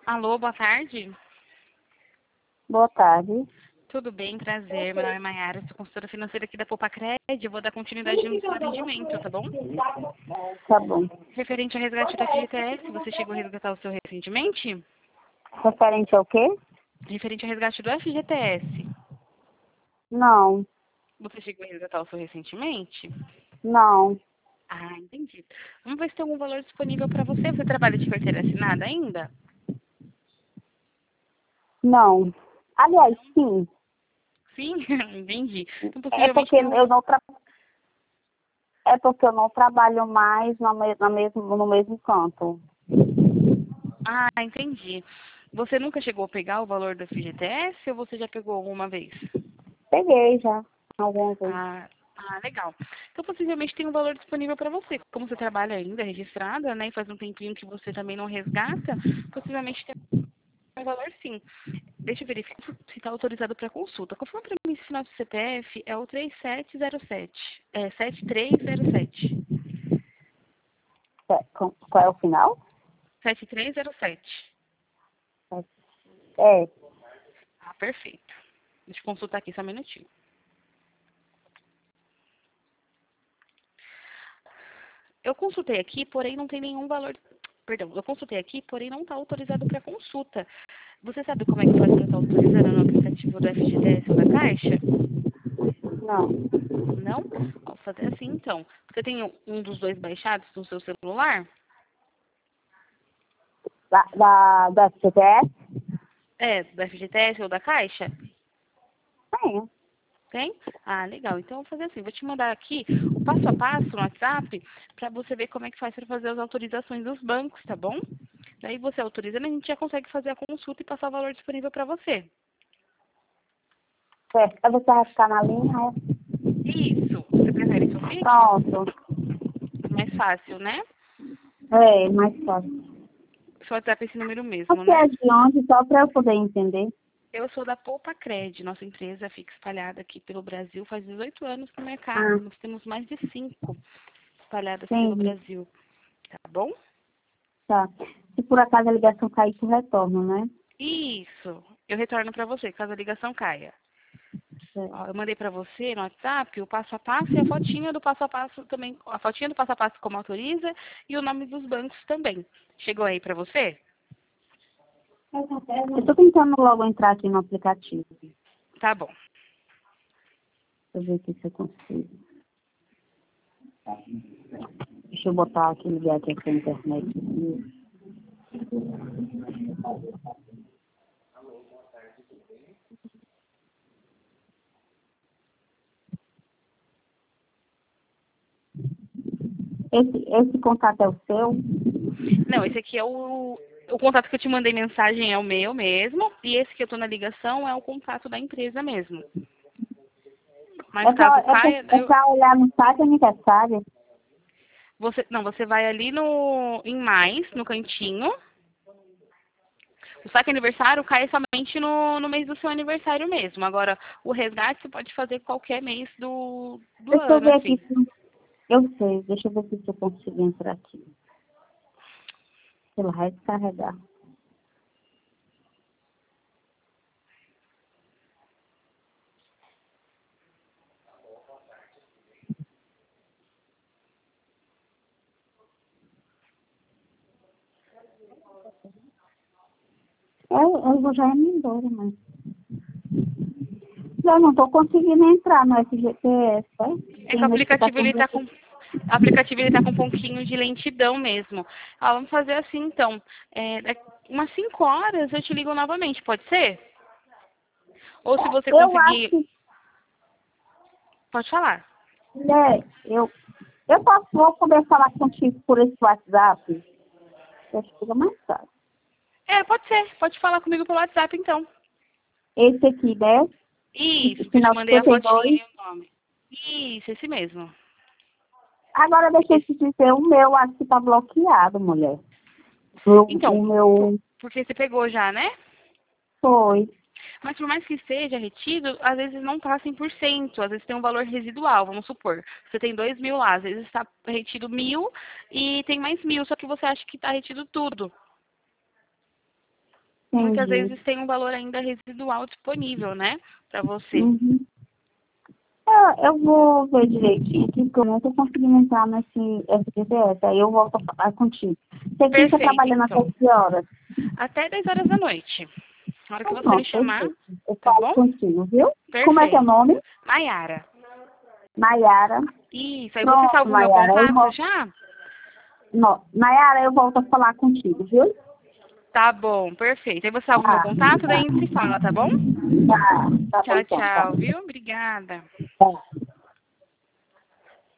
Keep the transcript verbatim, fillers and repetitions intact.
Alô, boa tarde. Boa tarde. Tudo bem? Prazer. Meu nome é Mayara, sou consultora financeira aqui da Popacred. Eu vou dar continuidade no seu atendimento, tá bom? Tá bom. Referente ao resgate da F G T S, você chegou a resgatar o seu recentemente? Referente ao quê? Referente ao resgate do F G T S, Não, você chegou a resgatar o seu recentemente? não, Ah, entendi. Vamos ver se tem algum valor disponível para você. Você trabalha de carteira assinada ainda? não. Aliás, sim. Sim, entendi. Então, É possivelmente porque tem um... eu não tra... é porque eu não trabalho mais no, me... na mesmo... no mesmo canto. Ah, entendi. Você nunca chegou a pegar o valor do F G T S ou você já pegou alguma vez? Peguei já, algumas vezes. Ah, ah, legal. Então, possivelmente tem um valor disponível para você. Como você trabalha ainda registrada, né, e faz um tempinho que você também não resgata, possivelmente tem um valor sim. Deixa eu verificar se está autorizado para consulta. Confirma para mim se o final do C P F é o três sete zero sete. É sete três zero sete. É, com- Qual é o final? sete três zero sete. É, Ah, perfeito. Deixa eu consultar aqui só um minutinho. Eu consultei aqui, porém não tem nenhum valor. Perdão, eu consultei aqui, porém não está autorizado para consulta. Você sabe como é que faz para estar autorizando no aplicativo do F G T S ou da Caixa? não. Não? Ó, vou fazer assim então. Você tem um um dos dois baixados no seu celular? Da, da, da F G T S? É, do F G T S ou da Caixa? Tem. Tem? Ah, legal. Então, eu vou fazer assim. Vou te mandar aqui o passo a passo no WhatsApp para você ver como é que faz para fazer as autorizações dos bancos, tá bom? Daí você autorizando, a gente já consegue fazer a consulta e passar o valor disponível para você. Certo. Aí você vai ficar na linha, Isso. Você prefere que eu é? fique? Pronto. Mais fácil, né? É, mais fácil. Seu WhatsApp é esse número mesmo, Você né? é de onde? Só para eu poder entender. Eu sou da Popacred. Nossa empresa fica espalhada aqui pelo Brasil faz dezoito anos no mercado. Ah, Nós temos mais de cinco espalhadas pelo entendi. Brasil. Tá bom? Tá. Se por acaso a ligação cair, tu retorna, né? Isso. Eu retorno para você, caso a ligação caia. Certo. Ó, eu mandei para você no WhatsApp o passo a passo e a fotinha do passo a passo também, a fotinha do passo a passo como autoriza e o nome dos bancos também. Chegou aí para você? Eu tô tentando logo entrar aqui no aplicativo. Tá bom. Deixa eu ver aqui se eu consigo. Deixa eu botar aqui, ligar aqui a internet. Esse, esse contato é o seu? Não, esse aqui é o o contato que eu te mandei mensagem é o meu mesmo e esse que eu tô na ligação é o contato da empresa mesmo. Mas É só, caso é, pra- caia, é eu, pra olhar no site aniversário? você não, você vai ali no em mais, no cantinho. O saque aniversário cai somente no, no mês do seu aniversário mesmo. Agora, o resgate você pode fazer qualquer mês do, do Deixa eu ano, ver aqui. assim. se- Eu sei, deixa eu ver se eu consigo entrar aqui. Sei lá, vai descarregar. Eu, eu vou já ir embora, mas... Eu não tô conseguindo entrar no F G T S, tá? É que o Tem aplicativo notificação ele de... tá com o aplicativo ele tá com um pouquinho de lentidão mesmo. Ah, vamos fazer assim então. É, daqui umas cinco horas eu te ligo novamente, pode ser? Ou se você Eu acho conseguir, que... pode falar. É, eu... Eu posso, vou poder falar contigo por esse WhatsApp. Eu acho que fica mais fácil. É, pode ser. Pode falar comigo pelo WhatsApp então. Esse aqui, né? Isso, que eu te Final mandei a cinquenta e fotinha dois. e o nome. Isso, esse mesmo. Agora deixa eu Esse- te dizer, o meu acho que tá bloqueado, mulher. O, Então, o por- meu porque você pegou já, né? foi. Mas por mais que esteja retido, às vezes não está cem por cento, às vezes tem um valor residual, vamos supor. Você tem dois mil lá, às vezes está retido mil e tem mais mil, só que você acha que está retido tudo. Porque às Entendi. vezes tem um valor ainda residual disponível, né? Pra você. Uhum. Eu, eu vou ver direitinho aqui, porque eu não estou conseguindo entrar nesse S P D S. Aí eu volto a falar contigo. Você fica Perfeito, trabalhando até então. que horas? Até dez horas da noite. Na hora que Então, você me pronto, chamar, perfeito. Eu tá falo bom? contigo, viu? Como é teu Perfeito. nome? Maiara. Nayara. Isso, aí você Pronto, salva o meu Nayara. Eu contato volto... já? Não, Nayara, eu volto a falar contigo, viu? Tá bom, perfeito. Aí você salva o meu Tá, contato, daí tá. a gente se fala, tá bom? Tá, tá bom Tchau, então, tá. tchau, viu? Obrigada. Tá.